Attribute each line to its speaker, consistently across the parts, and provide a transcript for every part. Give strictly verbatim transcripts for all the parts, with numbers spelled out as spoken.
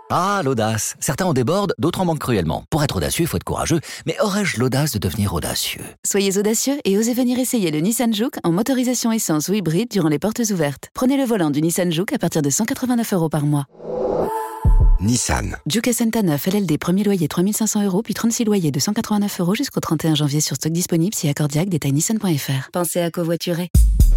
Speaker 1: Ah, l'audace. Certains en débordent, d'autres en manquent cruellement. Pour être audacieux, il faut être courageux. Mais aurais-je l'audace de devenir audacieux ?
Speaker 2: Soyez audacieux et osez venir essayer le Nissan Juke en motorisation essence ou hybride durant les portes ouvertes. Prenez le volant du Nissan Juke à partir de cent quatre-vingt-neuf euros par mois.
Speaker 3: Nissan.
Speaker 2: Juke Senta neuf, L L D, premier loyer trois mille cinq cents euros, puis trente-six loyers de cent quatre-vingt-neuf euros jusqu'au trente et un janvier sur stock disponible si accordiaque, détail nissan point f r. Pensez à covoiturer.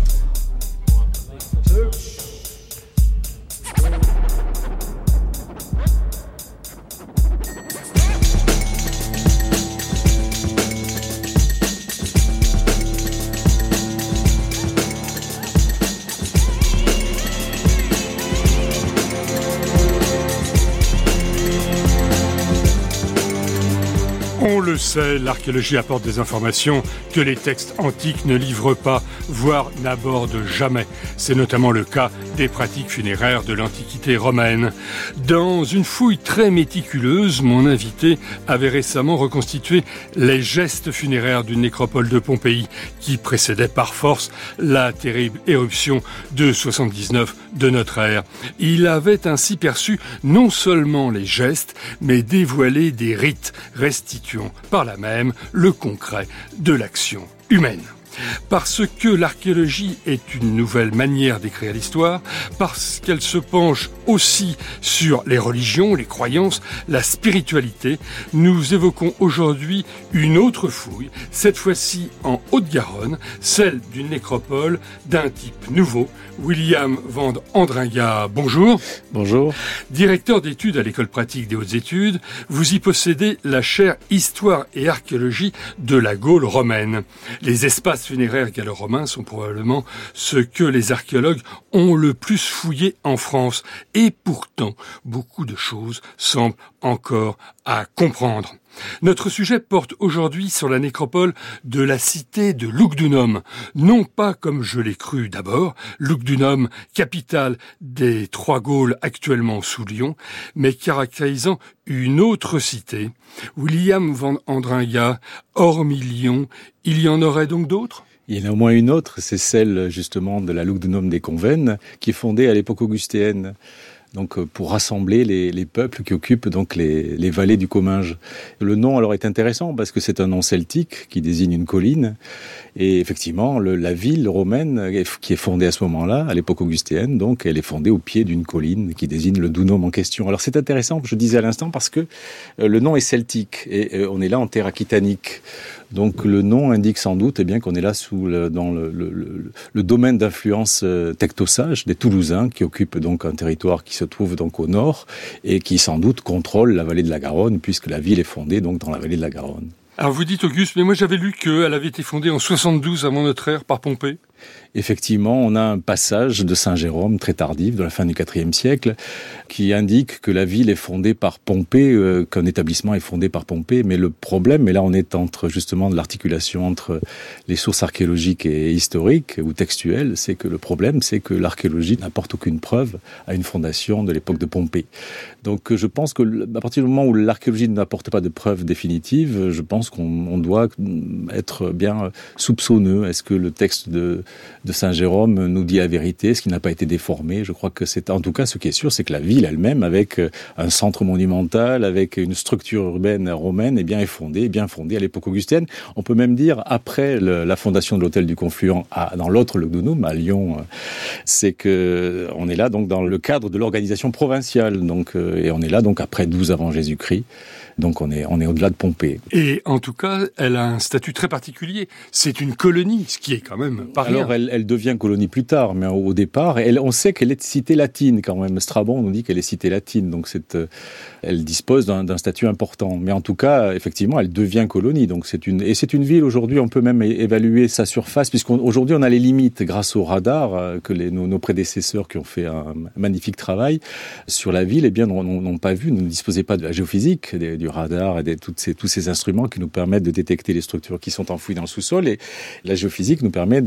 Speaker 4: On le sait, l'archéologie apporte des informations que les textes antiques ne livrent pas, voire n'abordent jamais. C'est notamment le cas des pratiques funéraires de l'Antiquité romaine. Dans une fouille très méticuleuse, mon invité avait récemment reconstitué les gestes funéraires d'une nécropole de Pompéi qui précédait par force la terrible éruption de soixante-dix-neuf de notre ère. Il avait ainsi perçu non seulement les gestes, mais dévoilé des rites restituant par là même le concret de l'action humaine. Parce que l'archéologie est une nouvelle manière d'écrire l'histoire, parce qu'elle se penche aussi sur les religions, les croyances, la spiritualité, nous évoquons aujourd'hui une autre fouille, cette fois-ci en Haute-Garonne, celle d'une nécropole d'un type nouveau. William Van Andringa, bonjour.
Speaker 5: Bonjour.
Speaker 4: Directeur d'études à l'École pratique des hautes études, vous y possédez la chaire Histoire et archéologie de la Gaule romaine. Les espaces funéraires gallo-romains sont probablement ce que les archéologues ont le plus fouillé en France. Et pourtant, beaucoup de choses semblent encore à comprendre. Notre sujet porte aujourd'hui sur la nécropole de la cité de Lugdunum. Non pas comme je l'ai cru d'abord, Lugdunum, capitale des trois Gaules actuellement sous Lyon, mais caractérisant une autre cité. William Van Andringa, hormis Lyon, il y en aurait donc d'autres ?
Speaker 5: Il y en a au moins une autre, c'est celle justement de la Lugdunum des Convennes, qui est fondée à l'époque augustéenne. Donc pour rassembler les, les peuples qui occupent donc les, les vallées du Comminges. Le nom alors est intéressant parce que c'est un nom celtique qui désigne une colline. Et effectivement, le, la ville romaine qui est fondée à ce moment-là, à l'époque augustéenne, donc elle est fondée au pied d'une colline qui désigne le Dunum en question. Alors c'est intéressant, je disais à l'instant, parce que euh, le nom est celtique et euh, on est là en terre aquitanique. Donc le nom indique sans doute eh bien qu'on est là sous le, dans le, le, le, le domaine d'influence euh, tectosage des Toulousains qui occupent donc un territoire qui se trouve donc au nord et qui sans doute contrôle la vallée de la Garonne puisque la ville est fondée donc dans la vallée de la Garonne.
Speaker 4: Alors vous dites Auguste, mais moi j'avais lu qu'elle avait été fondée en soixante-douze avant notre ère par Pompée.
Speaker 5: Effectivement, on a un passage de Saint Jérôme très tardif, de la fin du quatrième siècle, qui indique que la ville est fondée par Pompée, euh, qu'un établissement est fondé par Pompée. Mais le problème, et là on est entre justement de l'articulation entre les sources archéologiques et historiques ou textuelles, c'est que le problème, c'est que l'archéologie n'apporte aucune preuve à une fondation de l'époque de Pompée. Donc je pense que à partir du moment où l'archéologie n'apporte pas de preuves définitives, je pense qu'on on doit être bien soupçonneux. Est-ce que le texte de de Saint Jérôme nous dit la vérité, est-ce qu'il n'a pas été déformé? Je crois que c'est, en tout cas, ce qui est sûr, c'est que la ville elle-même, avec un centre monumental, avec une structure urbaine romaine, est bien est fondée, bien fondée à l'époque augustéenne. On peut même dire, après le, la fondation de l'hôtel du Confluent à, dans l'autre Lugdunum, à Lyon, c'est que on est là donc dans le cadre de l'organisation provinciale, donc, et on est là donc après douze avant Jésus-Christ. Donc on est, on est au-delà de Pompée.
Speaker 4: Et en tout cas, elle a un statut très particulier. C'est une colonie, ce qui est quand même pas rien.
Speaker 5: Alors elle, elle devient colonie plus tard, mais au départ, elle, on sait qu'elle est cité latine quand même. Strabon nous dit qu'elle est cité latine, donc c'est, elle dispose d'un, d'un statut important. Mais en tout cas, effectivement, elle devient colonie. Donc c'est une, et c'est une ville aujourd'hui. On peut même évaluer sa surface, puisqu'aujourd'hui on a les limites grâce au radar que les, nos, nos prédécesseurs qui ont fait un magnifique travail sur la ville, eh bien n'ont, n'ont pas vu, ne disposaient pas de la géophysique, des, du radar et de toutes ces, tous ces instruments qui nous permettent de détecter les structures qui sont enfouies dans le sous-sol. Et la géophysique nous permet de,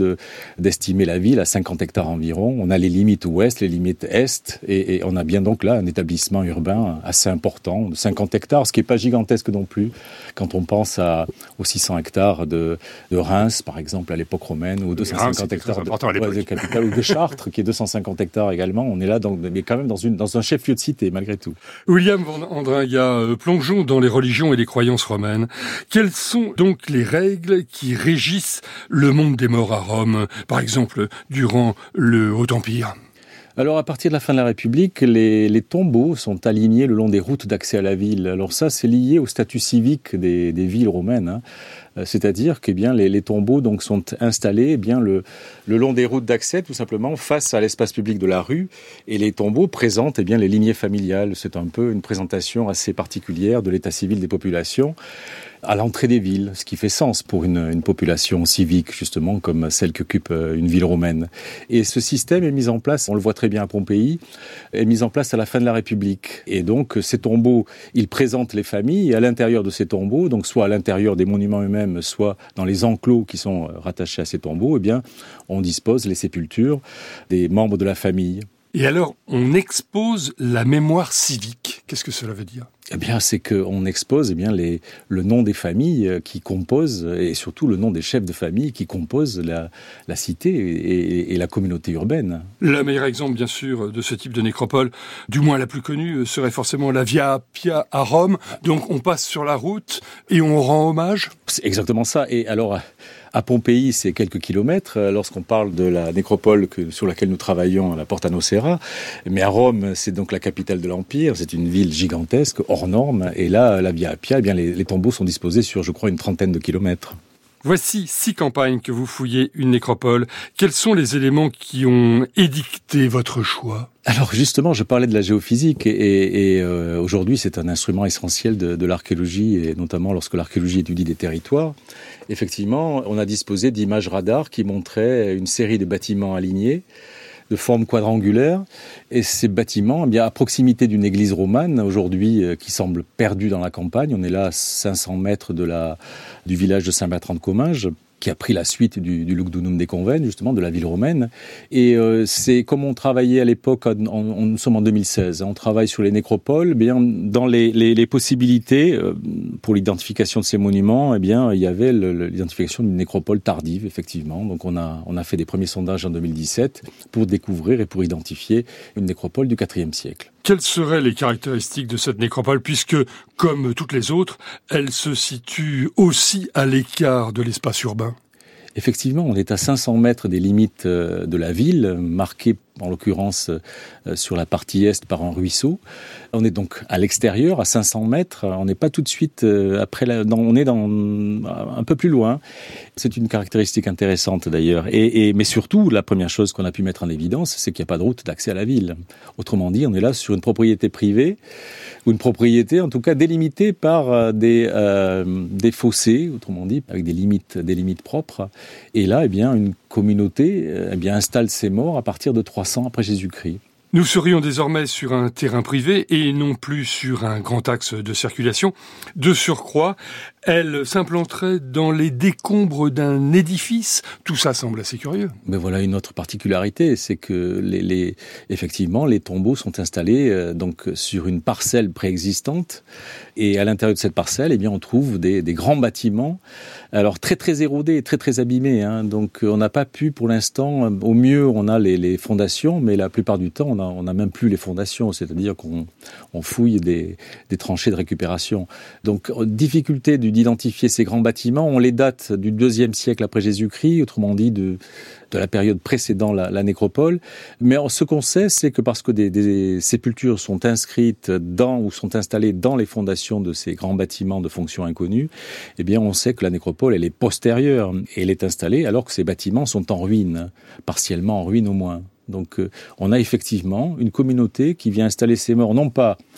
Speaker 5: d'estimer la ville à cinquante hectares environ. On a les limites ouest, les limites est, et, et on a bien donc là un établissement urbain assez important, de cinquante hectares, ce qui n'est pas gigantesque non plus, quand on pense à, aux six cents hectares de, de Reims, par exemple, à l'époque romaine, ou deux cent cinquante hectares de, ouais, de capitale, ou de Chartres, qui est deux cent cinquante hectares également. On est là, dans, mais quand même dans, une, dans un chef-lieu de cité, malgré tout.
Speaker 4: William Van Andringa, euh, plongeons dans les religions et les croyances romaines. Quelles sont donc les règles qui régissent le monde des morts à Rome, par exemple, durant le Haut Empire ?
Speaker 5: Alors, à partir de la fin de la République, les, les tombeaux sont alignés le long des routes d'accès à la ville. Alors ça, c'est lié au statut civique des, des villes romaines, hein. C'est-à-dire que eh bien les, les tombeaux donc sont installés eh bien le, le long des routes d'accès, tout simplement face à l'espace public de la rue, et les tombeaux présentent eh bien les lignées familiales. C'est un peu une présentation assez particulière de l'état civil des populations à l'entrée des villes, ce qui fait sens pour une, une population civique, justement, comme celle qu'occupe une ville romaine. Et ce système est mis en place, on le voit très bien à Pompéi, est mis en place à la fin de la République. Et donc, ces tombeaux, ils présentent les familles, et à l'intérieur de ces tombeaux, donc soit à l'intérieur des monuments eux-mêmes, soit dans les enclos qui sont rattachés à ces tombeaux, eh bien, on dispose les sépultures des membres de la famille.
Speaker 4: Et alors, on expose la mémoire civique. Qu'est-ce que cela veut dire ?
Speaker 5: Eh bien, c'est qu'on expose eh bien, les, le nom des familles qui composent, et surtout le nom des chefs de famille qui composent la, la cité et, et la communauté urbaine.
Speaker 4: Le meilleur exemple, bien sûr, de ce type de nécropole, du moins la plus connue, serait forcément la Via Appia à Rome. Donc, on passe sur la route et on rend hommage.
Speaker 5: C'est exactement ça. Et alors, à Pompéi, c'est quelques kilomètres, lorsqu'on parle de la nécropole que, sur laquelle nous travaillons, la Porta Nocera. Mais à Rome, c'est donc la capitale de l'Empire, c'est une ville gigantesque, hors norme. Et là, la Via Appia, eh bien, les, les tombeaux sont disposés sur, je crois, une trentaine de kilomètres.
Speaker 4: Voici six campagnes que vous fouillez une nécropole. Quels sont les éléments qui ont édicté votre choix ?
Speaker 5: Alors justement, je parlais de la géophysique et, et, et euh, aujourd'hui c'est un instrument essentiel de, de l'archéologie et notamment lorsque l'archéologie étudie des territoires. Effectivement, on a disposé d'images radars qui montraient une série de bâtiments alignés de forme quadrangulaire, et ces bâtiments, eh bien, à proximité d'une église romane, aujourd'hui, euh, qui semble perdue dans la campagne. On est là à cinq cents mètres de la, du village de Saint-Bertrand-de-Comminges, qui a pris la suite du, du Lugdunum des Convennes, justement, de la ville romaine. Et euh, c'est comme on travaillait à l'époque, en, en, nous sommes en deux mille seize, on travaille sur les nécropoles, eh bien, dans les, les, les possibilités euh, pour l'identification de ces monuments, eh bien, il y avait le, l'identification d'une nécropole tardive, effectivement. Donc on a, on a fait des premiers sondages en deux mille dix-sept pour découvrir et pour identifier une nécropole du quatrième siècle.
Speaker 4: Quelles seraient les caractéristiques de cette nécropole, puisque, comme toutes les autres, elle se situe aussi à l'écart de l'espace urbain ?
Speaker 5: Effectivement, on est à cinq cents mètres des limites de la ville, marquées en l'occurrence sur la partie est par un ruisseau. On est donc à l'extérieur, à cinq cents mètres. On n'est pas tout de suite après, la, dans, on est dans, un peu plus loin. C'est une caractéristique intéressante d'ailleurs. Et, et, mais surtout, la première chose qu'on a pu mettre en évidence, c'est qu'il n'y a pas de route d'accès à la ville. Autrement dit, on est là sur une propriété privée, ou une propriété en tout cas délimitée par des, euh, des fossés, autrement dit, avec des limites, des limites propres. Et là, eh bien, une communauté eh bien, installe ses morts à partir de trois cents après Jésus-Christ.
Speaker 4: Nous serions désormais sur un terrain privé et non plus sur un grand axe de circulation. De surcroît, elle s'implanterait dans les décombres d'un édifice. Tout ça semble assez curieux.
Speaker 5: Mais voilà une autre particularité, c'est que les, les, effectivement, les tombeaux sont installés euh, donc sur une parcelle préexistante. Et à l'intérieur de cette parcelle, eh bien, on trouve des, des grands bâtiments, alors très très érodés, très très abîmés. Hein. Donc on n'a pas pu, pour l'instant, au mieux on a les, les fondations, mais la plupart du temps on a on n'a même plus les fondations, c'est-à-dire qu'on on fouille des, des tranchées de récupération. Donc, difficulté d'identifier ces grands bâtiments, on les date du deuxième siècle après Jésus-Christ, autrement dit de, de la période précédant la, la nécropole. Mais ce qu'on sait, c'est que parce que des, des sépultures sont inscrites dans ou sont installées dans les fondations de ces grands bâtiments de fonction inconnue, eh bien, on sait que la nécropole, elle est postérieure et elle est installée alors que ces bâtiments sont en ruine, partiellement en ruine au moins. Donc euh, on a effectivement une communauté qui vient installer ses morts, non pas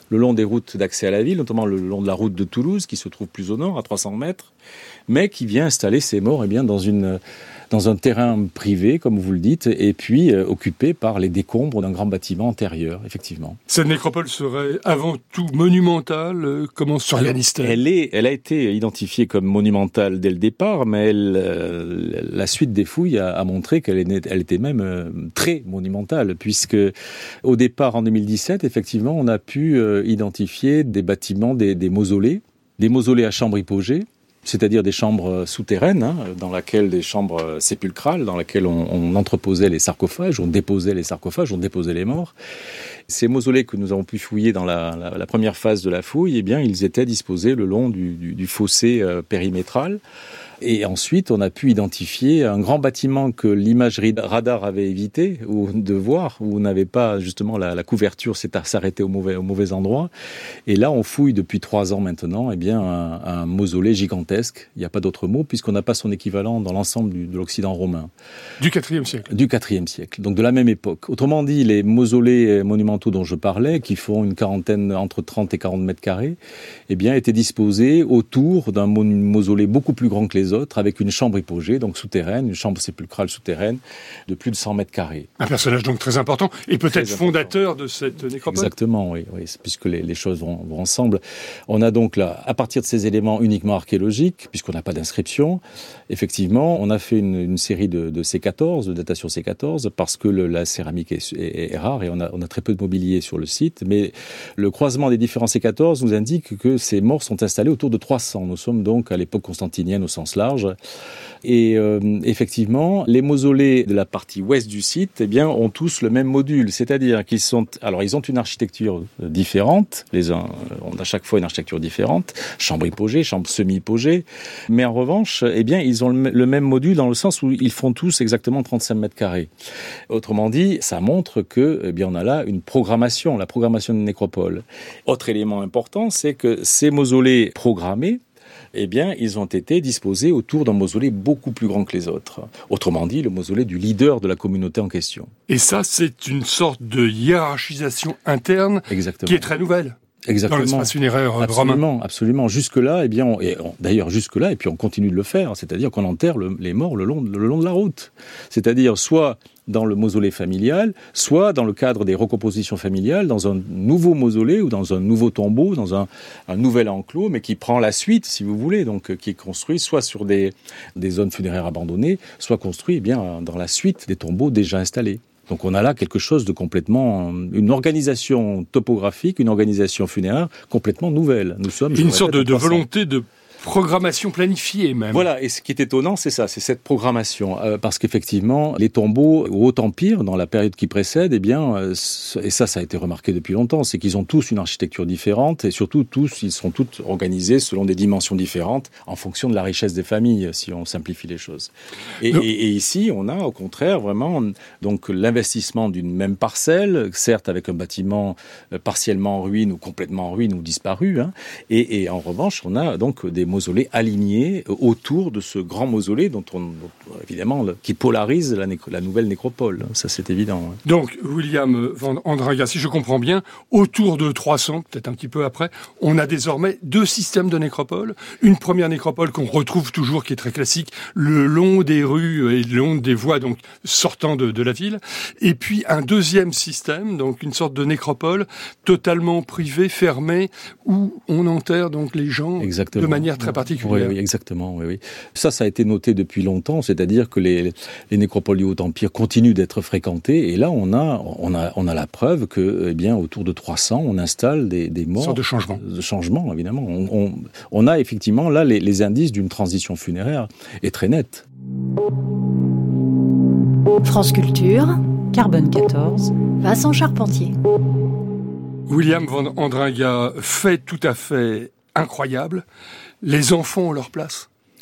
Speaker 5: le long des routes d'accès à la ville, notamment le long de la route de Toulouse, qui se trouve plus au nord, à trois cents mètres, mais qui vient installer ses morts eh bien, dans, une, dans un terrain privé, comme vous le dites, et puis euh, occupé par les décombres d'un grand bâtiment antérieur, effectivement.
Speaker 4: Cette nécropole serait avant tout monumentale. Comment s'organise-t-elle ?
Speaker 5: Elle est, elle a été identifiée comme monumentale dès le départ, mais elle, euh, la suite des fouilles a, a montré qu'elle est, elle était même euh, très monumentale, puisque au départ, en deux mille dix-sept, effectivement, on a pu euh, identifier des bâtiments, des, des mausolées, des mausolées à chambres hypogées, c'est-à-dire des chambres souterraines, hein, dans laquelle des chambres sépulcrales, dans lesquelles on, on entreposait les sarcophages, on déposait les sarcophages, on déposait les morts. Ces mausolées que nous avons pu fouiller dans la, la, la première phase de la fouille, eh bien, ils étaient disposés le long du, du, du fossé euh, périmétral. Et ensuite, on a pu identifier un grand bâtiment que l'imagerie radar avait évité ou de voir, où on n'avait pas justement la, la couverture s'arrêtait au mauvais, au mauvais endroit. Et là, on fouille depuis trois ans maintenant, eh bien, un, un mausolée gigantesque. Il n'y a pas d'autre mot, puisqu'on n'a pas son équivalent dans l'ensemble du, de l'Occident romain.
Speaker 4: Du quatrième siècle.
Speaker 5: Du quatrième siècle, donc de la même époque. Autrement dit, les mausolées monumentaux dont je parlais, qui font une quarantaine, entre trente et quarante mètres carrés, eh bien, étaient disposés autour d'un mausolée beaucoup plus grand que les autres, avec une chambre hypogée, donc souterraine, une chambre sépulcrale souterraine de plus de cent mètres carrés.
Speaker 4: Un personnage donc très important, et peut-être fondateur de cette nécropole.
Speaker 5: Exactement, oui, oui, puisque les, les choses vont, vont ensemble. On a donc là, à partir de ces éléments uniquement archéologiques, puisqu'on n'a pas d'inscription, effectivement, on a fait une, une série de, de C quatorze, de datation C quatorze, parce que le, la céramique est, est, est rare et on a, on a très peu de mobilier sur le site, mais le croisement des différents C quatorze nous indique que ces morts sont installés autour de trois cents. Nous sommes donc à l'époque constantinienne au sens large. Et euh, effectivement, les mausolées de la partie ouest du site, eh bien, ont tous le même module, c'est-à-dire qu'ils sont, alors ils ont une architecture différente. Les uns, on a chaque fois une architecture différente, chambre hypogée, chambre semi-hypogée, mais en revanche, eh bien, ils ont le, le même module dans le sens où ils font tous exactement trente-cinq mètres carrés. Autrement dit, ça montre que, eh bien, on a là une programmation, la programmation de nécropole. Autre élément important, c'est que ces mausolées programmés, eh bien, ils ont été disposés autour d'un mausolée beaucoup plus grand que les autres. Autrement dit, le mausolée du leader de la communauté en question.
Speaker 4: Et ça, c'est une sorte de hiérarchisation interne
Speaker 5: Exactement.
Speaker 4: Qui est très nouvelle.
Speaker 5: Exactement.
Speaker 4: Dans l'espace funéraire romain.
Speaker 5: Absolument, absolument. Jusque-là, eh bien, on, et on, d'ailleurs jusque-là, et puis on continue de le faire, c'est-à-dire qu'on enterre le, les morts le long, le long de la route. C'est-à-dire soit dans le mausolée familial, soit dans le cadre des recompositions familiales, dans un nouveau mausolée ou dans un nouveau tombeau, dans un, un nouvel enclos, mais qui prend la suite, si vous voulez, donc qui est construit soit sur des, des zones funéraires abandonnées, soit construit eh bien dans la suite des tombeaux déjà installés. Donc on a là quelque chose de complètement, une organisation topographique, une organisation funéraire complètement nouvelle. Nous sommes
Speaker 4: une sorte de, de volonté de programmation planifiée même.
Speaker 5: Voilà, et ce qui est étonnant, c'est ça, c'est cette programmation. Euh, parce qu'effectivement, les tombeaux au Haut-Empire, dans la période qui précède, eh bien, euh, et ça, ça a été remarqué depuis longtemps, c'est qu'ils ont tous une architecture différente, et surtout, tous, ils sont tous organisés selon des dimensions différentes, en fonction de la richesse des familles, si on simplifie les choses. Et, et, et ici, on a, au contraire, vraiment, donc, l'investissement d'une même parcelle, certes avec un bâtiment partiellement en ruine, ou complètement en ruine, ou disparu, hein, et, et en revanche, on a donc des mausolées alignés autour de ce grand mausolée dont on, évidemment, qui polarise la, nécro, la nouvelle nécropole. Ça, c'est évident.
Speaker 4: Donc, William Van Andringa, si je comprends bien, autour de trois cents, peut-être un petit peu après, on a désormais deux systèmes de nécropole. Une première nécropole qu'on retrouve toujours, qui est très classique, le long des rues et le long des voies, donc sortant de, de la ville. Et puis un deuxième système, donc une sorte de nécropole totalement privée, fermée, où on enterre donc les gens Exactement. de manière très particulière.
Speaker 5: Oui, oui, exactement. Oui, oui. Ça, ça a été noté depuis longtemps, c'est-à-dire que les, les nécropoles du Haut-Empire continuent d'être fréquentées, et là, on a, on a, on a la preuve que, eh bien, autour de trois cents, on installe des, des morts.
Speaker 4: Une sorte de changement.
Speaker 5: De changement, évidemment. On, on, on a effectivement là les, les indices d'une transition funéraire, et très nette.
Speaker 6: France Culture,
Speaker 7: Carbone quatorze,
Speaker 6: Vincent Charpentier.
Speaker 4: William Van Andringa, fait tout à fait incroyable. Les enfants ont leur place.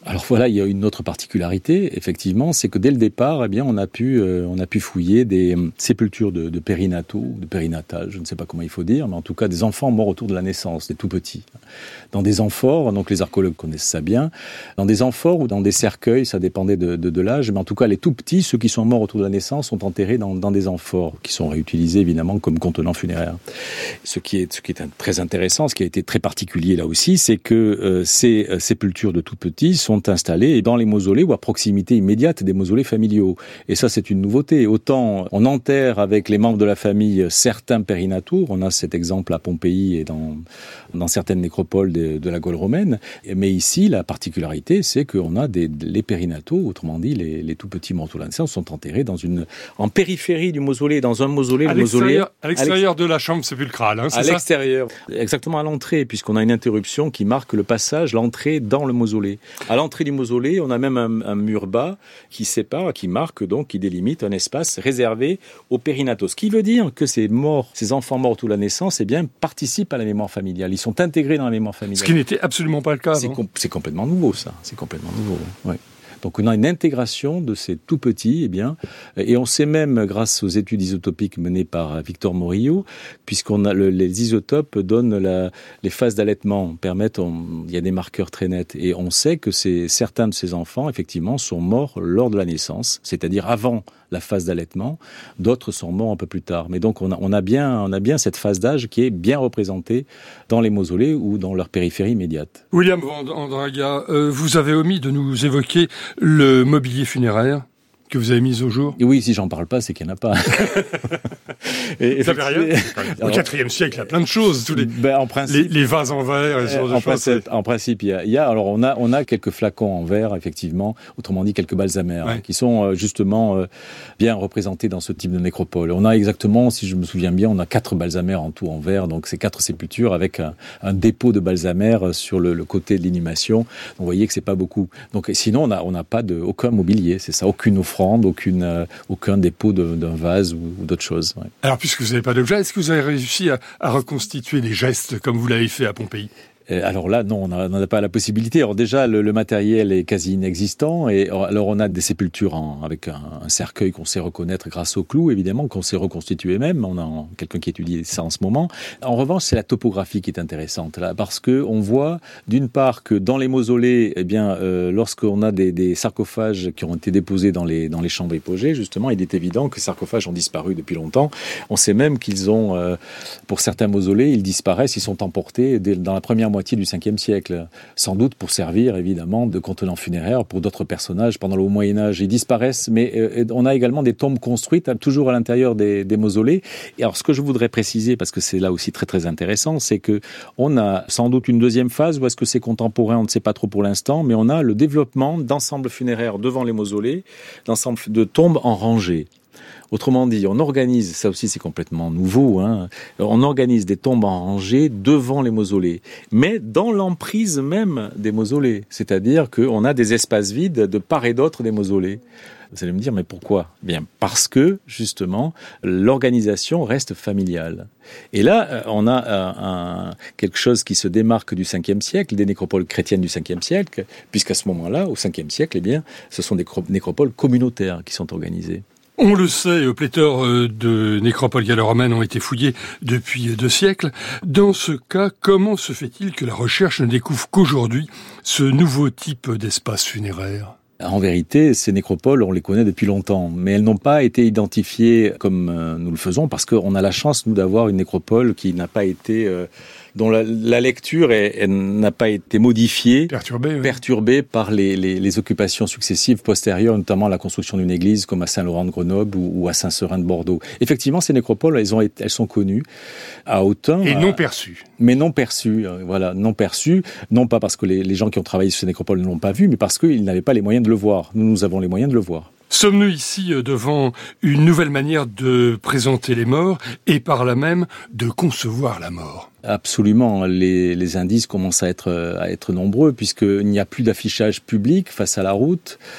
Speaker 5: Alors voilà, il y a une autre particularité, effectivement, c'est que dès le départ, eh bien, on a pu, euh, on a pu fouiller des euh, sépultures de, de périnataux, de périnatales, je ne sais pas comment il faut dire, mais en tout cas des enfants morts autour de la naissance, des tout petits. Dans des amphores, donc les archéologues connaissent ça bien, dans des amphores ou dans des cercueils, ça dépendait de, de, de l'âge, mais en tout cas les tout petits, ceux qui sont morts autour de la naissance, sont enterrés dans, dans des amphores, qui sont réutilisés évidemment comme contenants funéraires. Ce qui est, ce qui est très intéressant, ce qui a été très particulier là aussi, c'est que euh, ces euh, sépultures de tout petits sont installés dans les mausolées ou à proximité immédiate des mausolées familiaux. Et ça, c'est une nouveauté. Autant on enterre avec les membres de la famille certains périnataux, on a cet exemple à Pompéi et dans, dans certaines nécropoles de, de la Gaule romaine, mais ici, la particularité, c'est qu'on a des, les périnataux, autrement dit, les, les tout petits morts autour de la naissance, sont enterrés dans une, en périphérie du mausolée, dans un mausolée.
Speaker 4: À
Speaker 5: le mausolée
Speaker 4: à l'extérieur de la chambre sépulcrale, hein, c'est
Speaker 5: à
Speaker 4: ça?
Speaker 5: l'extérieur, exactement à l'entrée, puisqu'on a une interruption qui marque le passage, l'entrée dans le mausolée. À l'entrée du mausolée, on a même un, un mur bas qui sépare, qui marque donc, qui délimite un espace réservé aux périnataux. Ce qui veut dire que ces morts, ces enfants morts autour de la naissance, eh bien, participent à la mémoire familiale. Ils sont intégrés dans la mémoire familiale.
Speaker 4: Ce qui n'était absolument pas le cas.
Speaker 5: C'est, com- c'est complètement nouveau, ça. C'est complètement nouveau. Ouais. Donc on a une intégration de ces tout petits, eh bien, et on sait même, grâce aux études isotopiques menées par Victor Morillo, puisqu'on a le, les isotopes donnent la, les phases d'allaitement, permettent, on, il y a des marqueurs très nets, et on sait que c'est, certains de ces enfants, effectivement, sont morts lors de la naissance, c'est-à-dire avant la phase d'allaitement. D'autres sont morts un peu plus tard. Mais donc on a, on a bien, on a bien cette phase d'âge qui est bien représentée dans les mausolées ou dans leur périphérie immédiate.
Speaker 4: William Vandraga, euh, vous avez omis de nous évoquer le mobilier funéraire que vous avez mis au jour.
Speaker 5: Et oui, si j'en parle pas, c'est qu'il n'y en a pas.
Speaker 4: Et ça fait rien. Au quatrième siècle, il y a plein de choses. Tous les,
Speaker 5: ben, en principe,
Speaker 4: les, les vases en verre, et ce genre de
Speaker 5: en,
Speaker 4: choses.
Speaker 5: principe, en principe, il y a, il y a, alors on a, on a quelques flacons en verre, effectivement, autrement dit quelques balsamères, ouais. hein, qui sont euh, justement euh, bien représentés dans ce type de nécropole. On a exactement, si je me souviens bien, on a quatre balsamères en tout en verre, donc c'est quatre sépultures avec un, un dépôt de balsamères sur le, le côté de l'inhumation. Donc vous voyez que c'est pas beaucoup. Donc sinon, on a, on n'a pas de, aucun mobilier, c'est ça, aucune offrande. Aucune, euh, aucun dépôt de, d'un vase ou, ou d'autre chose. Ouais.
Speaker 4: Alors, puisque vous n'avez pas d'objet, est-ce que vous avez réussi à, à reconstituer des gestes comme vous l'avez fait à Pompéi ?
Speaker 5: Alors là, non, on n'en a pas la possibilité. Alors déjà, le, le matériel est quasi inexistant. Et alors, on a des sépultures en, avec un, un cercueil qu'on sait reconnaître grâce au clou, évidemment, qu'on sait reconstituer même. On a un, quelqu'un qui étudie ça en ce moment. En revanche, c'est la topographie qui est intéressante là, parce que on voit d'une part que dans les mausolées, eh bien, euh, lorsqu'on a des, des sarcophages qui ont été déposés dans les dans les chambres hypogées, justement, il est évident que ces sarcophages ont disparu depuis longtemps. On sait même qu'ils ont, euh, pour certains mausolées, ils disparaissent, ils sont emportés dès, dans la première moitié du cinquième siècle, sans doute pour servir évidemment de contenant funéraire pour d'autres personnages pendant le Haut Moyen-Âge. Ils disparaissent, mais euh, on a également des tombes construites toujours à l'intérieur des, des mausolées. Et alors ce que je voudrais préciser, parce que c'est là aussi très très intéressant, c'est que on a sans doute une deuxième phase, ou est-ce que c'est contemporain, on ne sait pas trop pour l'instant, mais on a le développement d'ensembles funéraires devant les mausolées, d'ensembles de tombes en rangée. Autrement dit, on organise, ça aussi c'est complètement nouveau, hein, on organise des tombes en rangée devant les mausolées, mais dans l'emprise même des mausolées. C'est-à-dire qu'on a des espaces vides de part et d'autre des mausolées. Vous allez me dire, mais pourquoi ? Bien, parce que, justement, l'organisation reste familiale. Et là, on a un, un, quelque chose qui se démarque du cinquième siècle, des nécropoles chrétiennes du cinquième siècle, puisqu'à ce moment-là, au cinquième siècle, eh bien, ce sont des nécropoles communautaires qui sont organisées.
Speaker 4: On le sait, pléthore de nécropoles gallo-romaines ont été fouillées depuis deux siècles. Dans ce cas, comment se fait-il que la recherche ne découvre qu'aujourd'hui ce nouveau type d'espace funéraire ?
Speaker 5: En vérité, ces nécropoles, on les connaît depuis longtemps, mais elles n'ont pas été identifiées comme nous le faisons, parce qu'on a la chance, nous, d'avoir une nécropole qui n'a pas été... Euh, dont la, la lecture est, elle n'a pas été modifiée,
Speaker 4: perturbée, oui.
Speaker 5: perturbée par les, les, les occupations successives postérieures, notamment la construction d'une église comme à Saint-Laurent de Grenoble ou, ou à Saint-Seurin de Bordeaux. Effectivement, ces nécropoles, elles, ont, elles sont connues à Autun.
Speaker 4: Et
Speaker 5: à,
Speaker 4: non perçues.
Speaker 5: Mais non perçues, voilà, non perçues, non pas parce que les, les gens qui ont travaillé sur ces nécropoles ne l'ont pas vu, mais parce qu'ils n'avaient pas les moyens de le voir. Nous, nous avons les moyens de le voir.
Speaker 4: Sommes-nous ici devant une nouvelle manière de présenter les morts et par là même de concevoir la mort ?
Speaker 5: Absolument, les, les indices commencent à être, à être nombreux puisqu'il n'y a plus d'affichage public face à la route.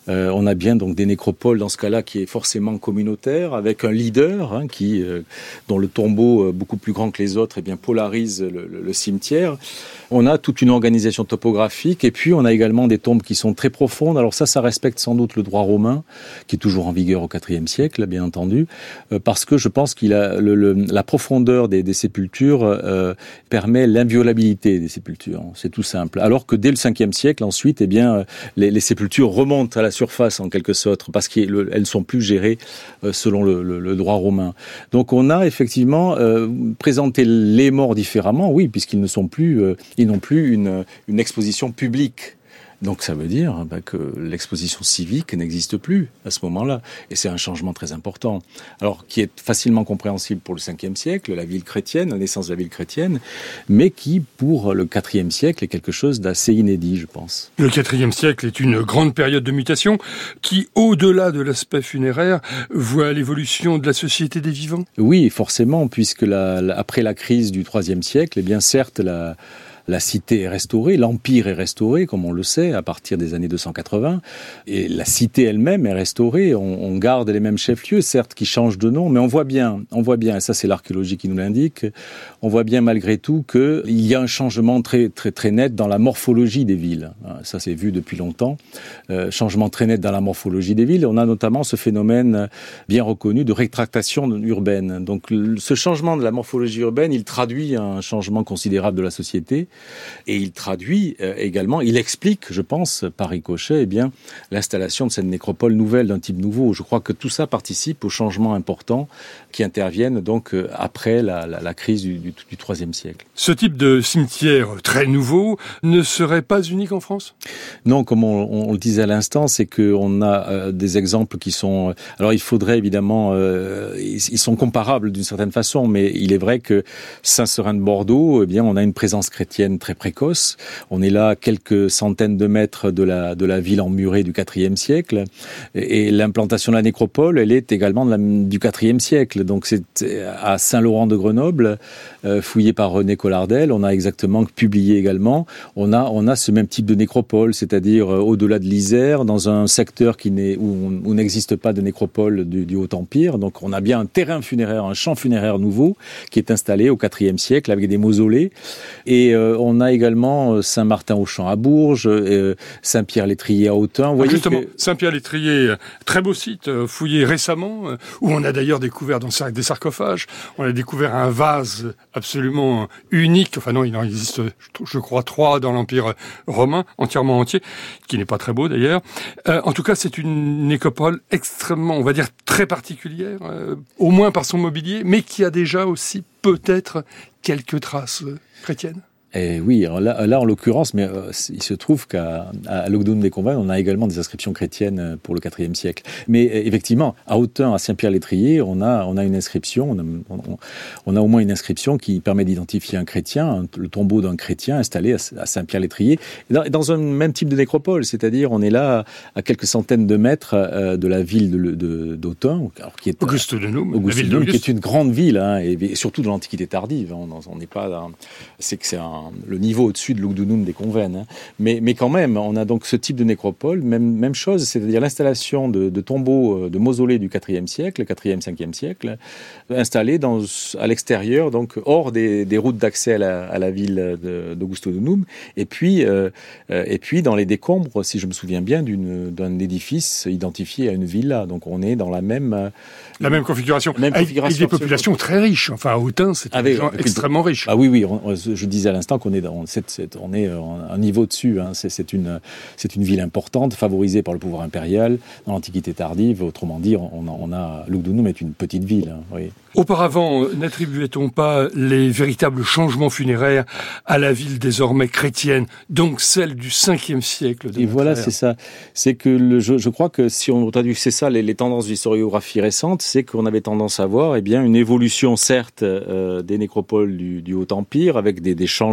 Speaker 5: Euh, on a bien donc des nécropoles dans ce cas-là qui est forcément communautaire, avec un leader hein, qui, euh, dont le tombeau, euh, beaucoup plus grand que les autres, eh bien, polarise le, le, le cimetière. On a toute une organisation topographique et puis on a également des tombes qui sont très profondes. Alors ça, ça respecte sans doute le droit romain, qui est toujours en vigueur au quatrième siècle, bien entendu, euh, parce que je pense qu'il a le, le, la profondeur des, des sépultures euh, permet l'inviolabilité des sépultures. C'est tout simple. Alors que dès le cinquième siècle, ensuite, eh bien, les, les sépultures remontent à la surface en quelque sorte, parce qu'elles ne sont plus gérées euh, selon le, le, le droit romain. Donc on a effectivement euh, présenté les morts différemment, oui, puisqu'ils ne sont plus... Euh, ils n'ont plus une, une exposition publique. Donc ça veut dire bah, que l'exposition civique n'existe plus à ce moment-là. Et c'est un changement très important. Alors, qui est facilement compréhensible pour le cinquième siècle, la ville chrétienne, la naissance de la ville chrétienne, mais qui, pour le quatrième siècle, est quelque chose d'assez inédit, je pense.
Speaker 4: Le quatrième siècle est une grande période de mutation qui, au-delà de l'aspect funéraire, voit l'évolution de la société des vivants.
Speaker 5: Oui, forcément, puisque la, la, après la crise du troisième siècle, eh bien certes, la... La cité est restaurée, l'empire est restauré, comme on le sait, à partir des années deux cent quatre-vingts. Et la cité elle-même est restaurée. On, on garde les mêmes chefs-lieux, certes, qui changent de nom, mais on voit bien, on voit bien, et ça c'est l'archéologie qui nous l'indique, on voit bien malgré tout qu'il y a un changement très, très, très net dans la morphologie des villes. Ça c'est vu depuis longtemps. Euh, changement très net dans la morphologie des villes. On a notamment ce phénomène bien reconnu de rétractation urbaine. Donc ce changement de la morphologie urbaine, il traduit un changement considérable de la société. Et il traduit euh, également, il explique, je pense, par ricochet, eh bien, l'installation de cette nécropole nouvelle d'un type nouveau. Je crois que tout ça participe aux changements importants qui interviennent donc euh, après la, la, la crise du, du, du troisième siècle.
Speaker 4: Ce type de cimetière très nouveau ne serait pas unique en France ?
Speaker 5: Non, comme on, on le disait à l'instant, c'est qu'on a euh, des exemples qui sont... Alors il faudrait évidemment... Euh, ils, ils sont comparables d'une certaine façon, mais il est vrai que Saint-Seurin de Bordeaux, eh bien, on a une présence chrétienne très précoce. On est là à quelques centaines de mètres de la, de la ville emmurée du quatrième siècle. Et, et l'implantation de la nécropole, elle est également de la, du quatrième siècle. Donc c'est à Saint-Laurent de Grenoble, euh, fouillé par René Collardel. On a exactement publié également. On a, on a ce même type de nécropole, c'est-à-dire euh, au-delà de l'Isère, dans un secteur qui n'est, où, où n'existe pas de nécropole du, du Haut-Empire. Donc on a bien un terrain funéraire, un champ funéraire nouveau qui est installé au quatrième siècle avec des mausolées. Et euh, on a également Saint-Martin-aux-Champs à Bourges, euh, Saint-Pierre-l'Étrier à Autun. Vous voyez
Speaker 4: Justement,
Speaker 5: que...
Speaker 4: Saint-Pierre-l'Étrier, très beau site, fouillé récemment, où on a d'ailleurs découvert dans des sarcophages, on a découvert un vase absolument unique, enfin non, il en existe, je crois, trois dans l'Empire romain, entièrement entier, qui n'est pas très beau d'ailleurs. Euh, en tout cas, c'est une nécropole extrêmement, on va dire, très particulière, euh, au moins par son mobilier, mais qui a déjà aussi peut-être quelques traces chrétiennes.
Speaker 5: Et oui, alors là, là en l'occurrence, mais euh, il se trouve qu'à à Lugdunum-les-Convennes, on a également des inscriptions chrétiennes pour le quatrième siècle. Mais euh, effectivement, à Autun, à Saint-Pierre-l'Étrier, on a, on a une inscription, on a, on, on a au moins une inscription qui permet d'identifier un chrétien, un, le tombeau d'un chrétien installé à, à Saint-Pierre-l'Étrier, dans, dans un même type de nécropole, c'est-à-dire on est là à quelques centaines de mètres euh, de la ville de, de, d'Autun, alors qui est
Speaker 4: Auguste de Noum,
Speaker 5: Auguste de Noum, qui est une grande ville, hein, et, et surtout de l'Antiquité tardive. Hein, on n'est pas, dans, c'est que c'est un le niveau au-dessus de Lugdunum des Convennes. Hein. Mais, mais quand même, on a donc ce type de nécropole, même, même chose, c'est-à-dire l'installation de, de tombeaux, de mausolées du quatrième siècle, quatrième, cinquième siècle, installés dans, à l'extérieur, donc hors des, des routes d'accès à la, à la ville d'Auguste de Noum, et puis, euh, et puis dans les décombres, si je me souviens bien, d'une, d'un édifice identifié à une villa. Donc on est dans la même...
Speaker 4: La même configuration.
Speaker 5: Même
Speaker 4: avec,
Speaker 5: configuration
Speaker 4: avec des populations très riches. Enfin, à Autun, c'est
Speaker 5: avec,
Speaker 4: gens extrêmement riches.
Speaker 5: Ah oui, oui. On, je disais à l'instant qu'on est, dans, c'est, c'est, on est un niveau dessus. Hein. C'est, c'est, une, c'est une ville importante, favorisée par le pouvoir impérial dans l'Antiquité tardive. Autrement dit, on, on a Lugdunum est une petite ville. Hein, oui.
Speaker 4: Auparavant, n'attribuait-on pas les véritables changements funéraires à la ville désormais chrétienne, donc celle du cinquième siècle de
Speaker 5: Et voilà,
Speaker 4: ère.
Speaker 5: c'est ça. C'est que le, je, je crois que si on traduit, c'est ça, les, les tendances d'historiographie récente, c'est qu'on avait tendance à voir, eh bien, une évolution certes euh, des nécropoles du, du Haut-Empire avec des, des changements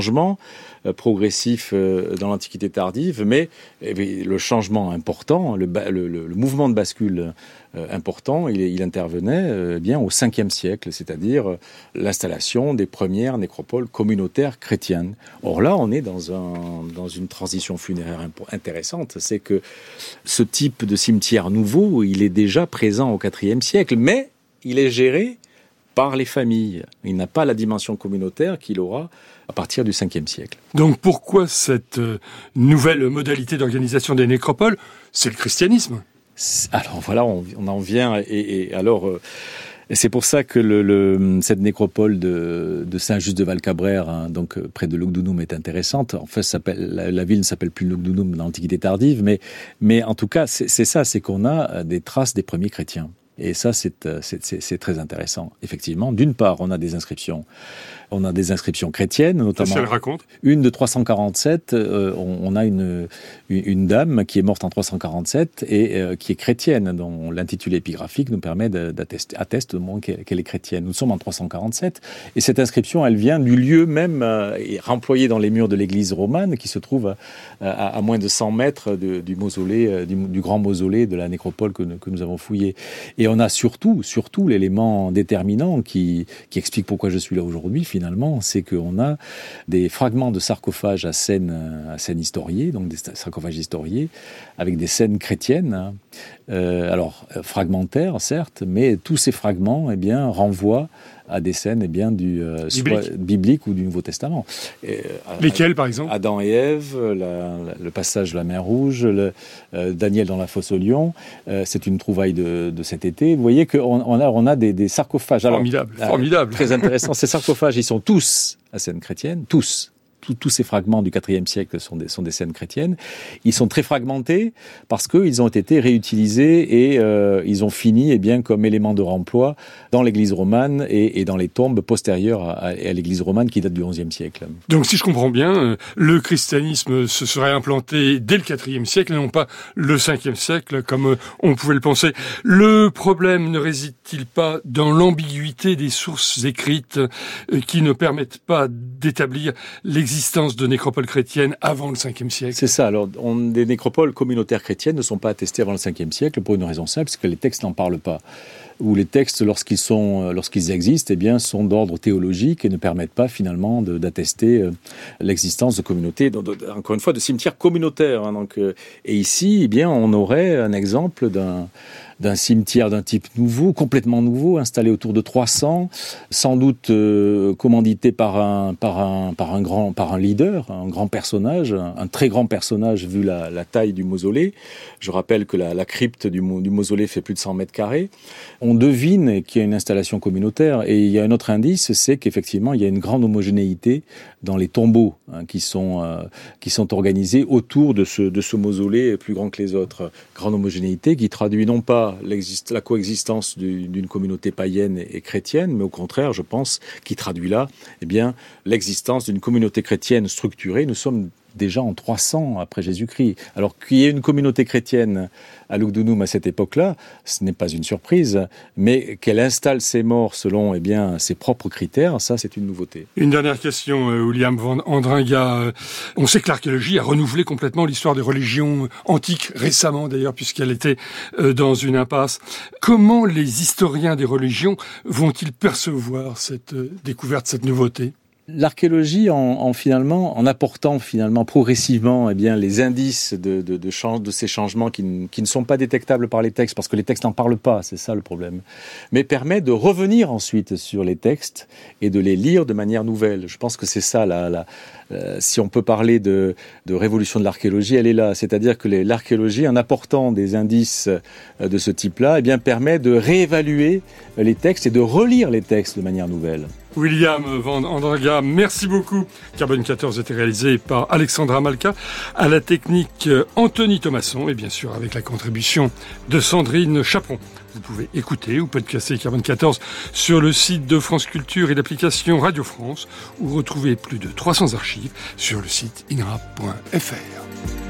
Speaker 5: changement euh, progressif euh, dans l'Antiquité tardive, mais eh bien, le changement important, le, le, le, le mouvement de bascule euh, important, il, il intervenait euh, bien au cinquième siècle, c'est-à-dire euh, l'installation des premières nécropoles communautaires chrétiennes. Or là, on est dans, un, dans une transition funéraire imp- intéressante, c'est que ce type de cimetière nouveau, il est déjà présent au quatrième siècle, mais il est géré par les familles. Il n'a pas la dimension communautaire qu'il aura à partir du cinquième siècle.
Speaker 4: Donc pourquoi cette euh, nouvelle modalité d'organisation des nécropoles ? C'est le christianisme.
Speaker 5: Alors voilà, on, on en vient, et, et alors... Euh, c'est pour ça que le, le, cette nécropole de, de Saint-Just-de-Valcabrère, hein, donc près de Lugdunum, est intéressante. En fait, ça s'appelle, la, la ville ne s'appelle plus Lugdunum dans l'Antiquité tardive, mais, mais en tout cas, c'est, c'est ça, c'est qu'on a des traces des premiers chrétiens. Et ça, c'est, c'est, c'est, c'est très intéressant. Effectivement, d'une part, on a des inscriptions. On a des inscriptions chrétiennes, notamment.
Speaker 4: Ça le raconte.
Speaker 5: Une de trois cent quarante-sept, euh, on, on a une, une, une dame qui est morte en trois cent quarante-sept et euh, qui est chrétienne, dont l'intitulé épigraphique nous permet d'attester, atteste au moins qu'elle, qu'elle est chrétienne. Nous sommes en trois cent quarante-sept et cette inscription, elle vient du lieu même euh, remployé dans les murs de l'église romane qui se trouve à, à, à moins de cent mètres de, du mausolée, euh, du, du grand mausolée de la nécropole que, que nous avons fouillé. Et on a surtout, surtout l'élément déterminant qui, qui explique pourquoi je suis là aujourd'hui, finalement. Finalement, c'est qu'on a des fragments de sarcophages à scène, à scène historiée, donc des sarcophages historiés, avec des scènes chrétiennes, euh, alors fragmentaires certes, mais tous ces fragments eh bien, renvoient à des scènes eh bien, du, euh,
Speaker 4: biblique.
Speaker 5: soit biblique ou du Nouveau Testament. Et, euh,
Speaker 4: Lesquels, par exemple ?
Speaker 5: Adam et Ève, la, la, le passage de la mer Rouge, le, euh, Daniel dans la fosse au lion, euh, c'est une trouvaille de, de cet été. Vous voyez qu'on on a, on a des, des sarcophages.
Speaker 4: Formidable,
Speaker 5: alors,
Speaker 4: formidable.
Speaker 5: Euh, très intéressant. Ces sarcophages, ils sont tous à scène chrétienne, tous. Tous, tous ces fragments du quatrième siècle sont des, sont des scènes chrétiennes. Ils sont très fragmentés parce qu'ils ont été réutilisés et euh, ils ont fini eh bien, comme élément de remploi dans l'église romane et, et dans les tombes postérieures à, à l'église romane qui date du onzième siècle.
Speaker 4: Donc si je comprends bien, le christianisme se serait implanté dès le quatrième siècle et non pas le cinquième siècle comme on pouvait le penser. Le problème ne réside-t-il pas dans l'ambiguïté des sources écrites qui ne permettent pas d'établir l'existence Existence de nécropoles chrétiennes avant le cinquième siècle.
Speaker 5: C'est ça. Alors, on, des nécropoles communautaires chrétiennes ne sont pas attestées avant le cinquième siècle pour une raison simple, c'est que les textes n'en parlent pas. Ou les textes, lorsqu'ils sont, lorsqu'ils existent, eh bien, sont d'ordre théologique et ne permettent pas finalement de, d'attester l'existence de communautés, de, de, encore une fois, de cimetières communautaires. Hein, donc, et ici, eh bien, on aurait un exemple d'un d'un cimetière d'un type nouveau, complètement nouveau, installé autour de trois cents, sans doute euh, commandité par un, par, un, par, un grand, par un leader, un grand personnage, un, un très grand personnage vu la, la taille du mausolée. Je rappelle que la, la crypte du, du mausolée fait plus de cent mètres carrés. On devine qu'il y a une installation communautaire et il y a un autre indice, c'est qu'effectivement il y a une grande homogénéité dans les tombeaux hein, qui, sont, euh, qui sont organisés autour de ce, de ce mausolée plus grand que les autres. Grande homogénéité qui traduit non pas la coexistence d'une communauté païenne et chrétienne, mais au contraire, je pense, qui traduit là eh bien, l'existence d'une communauté chrétienne structurée. Nous sommes déjà en trois cents après Jésus-Christ. Alors qu'il y ait une communauté chrétienne à Lugdunum à cette époque-là, ce n'est pas une surprise, mais qu'elle installe ses morts selon eh bien, ses propres critères, ça c'est une nouveauté.
Speaker 4: Une dernière question, William van Andringa. On sait que l'archéologie a renouvelé complètement l'histoire des religions antiques, récemment d'ailleurs, puisqu'elle était dans une impasse. Comment les historiens des religions vont-ils percevoir cette découverte, cette nouveauté ?
Speaker 5: L'archéologie, en, en finalement, en apportant finalement progressivement, eh bien, les indices de, de, de, change, de ces changements qui, n- qui ne sont pas détectables par les textes, parce que les textes n'en parlent pas, c'est ça le problème, mais permet de revenir ensuite sur les textes et de les lire de manière nouvelle. Je pense que c'est ça, la, la, euh, si on peut parler de, de révolution de l'archéologie, elle est là. C'est-à-dire que les, l'archéologie, en apportant des indices de ce type-là, eh bien, permet de réévaluer les textes et de relire les textes de manière nouvelle.
Speaker 4: William van Andringa, merci beaucoup. Carbone quatorze était réalisé par Alexandra Malka, à la technique Anthony Thomasson et bien sûr avec la contribution de Sandrine Chaperon. Vous pouvez écouter ou podcaster Carbone quatorze sur le site de France Culture et l'application Radio France ou retrouver plus de trois cents archives sur le site inrap point f r.